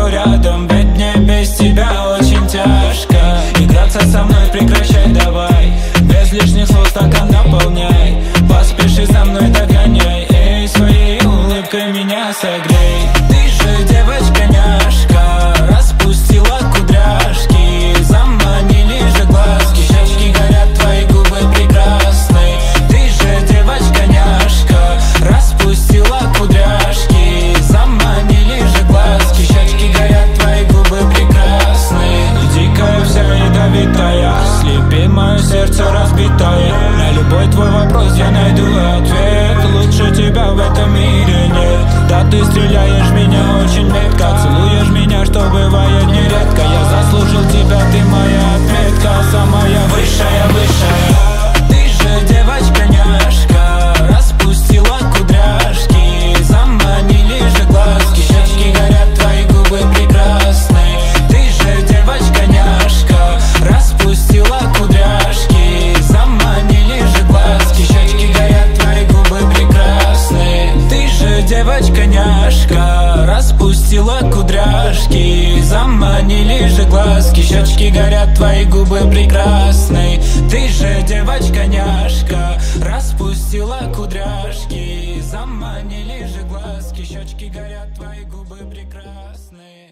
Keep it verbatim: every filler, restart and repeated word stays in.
буду рядом, ведь мне без тебя очень тяжко. Играться со мной прекращай давай, без лишних слов стакан наполняй. Поспеши за мной, догоняй, эй, своей улыбкой меня согрей. Ты же девочка-няшка, распустила кудряшки, заманили же глазки, щечки горят, твои губы прекрасны. Ты же девочка-няшка, распустила кудряшки, заманили же глазки, щечки горят, твои губы прекрасны. Дикая вся ядовитая, слепи мое сердце разбитое. На любой твой вопрос я найду ответ, лучше тебя в этом мире нет. Да ты стреляешь меня очень метко, целуешь меня, что бывает нередко. Я заслужил тебя, ты моя отметка, самая высшая, высшая. Ты же девочка-няшка, распустила кудряшки, заманили же глазки, щечки горят, твои губы прекрасны. Ты же девочка-няшка, распустила кудряшки, заманили же глазки, щечки горят, твои губы прекрасны. Ты же девочка-няшка, распустила кудряшки, заманили же глазки, щечки горят, твои губы прекрасны. Ты же девочка-няшка, распустила кудряшки, заманили же глазки, щечки горят, твои губы прекрасны.